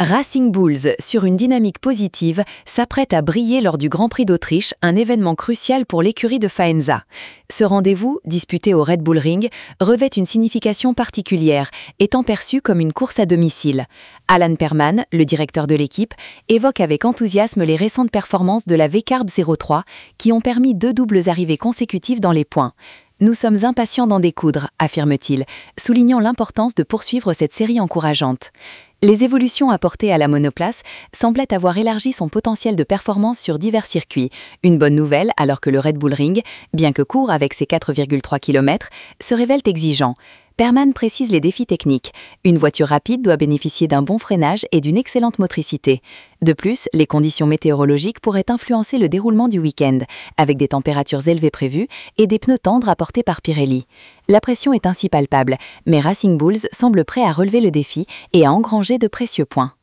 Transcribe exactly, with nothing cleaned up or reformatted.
Racing Bulls, sur une dynamique positive, s'apprête à briller lors du Grand Prix d'Autriche, un événement crucial pour l'écurie de Faenza. Ce rendez-vous, disputé au Red Bull Ring, revêt une signification particulière, étant perçu comme une course à domicile. Alan Perman, le directeur de l'équipe, évoque avec enthousiasme les récentes performances de la V-Carb zéro trois qui ont permis deux doubles arrivées consécutives dans les points. Nous sommes impatients d'en découdre, affirme-t-il, soulignant l'importance de poursuivre cette série encourageante. Les évolutions apportées à la monoplace semblaient avoir élargi son potentiel de performance sur divers circuits, une bonne nouvelle alors que le Red Bull Ring, bien que court avec ses quatre virgule trois kilomètres, se révèle exigeant. Perman précise les défis techniques. Une voiture rapide doit bénéficier d'un bon freinage et d'une excellente motricité. De plus, les conditions météorologiques pourraient influencer le déroulement du week-end, avec des températures élevées prévues et des pneus tendres apportés par Pirelli. La pression est ainsi palpable, mais Racing Bulls semble prêt à relever le défi et à engranger de précieux points.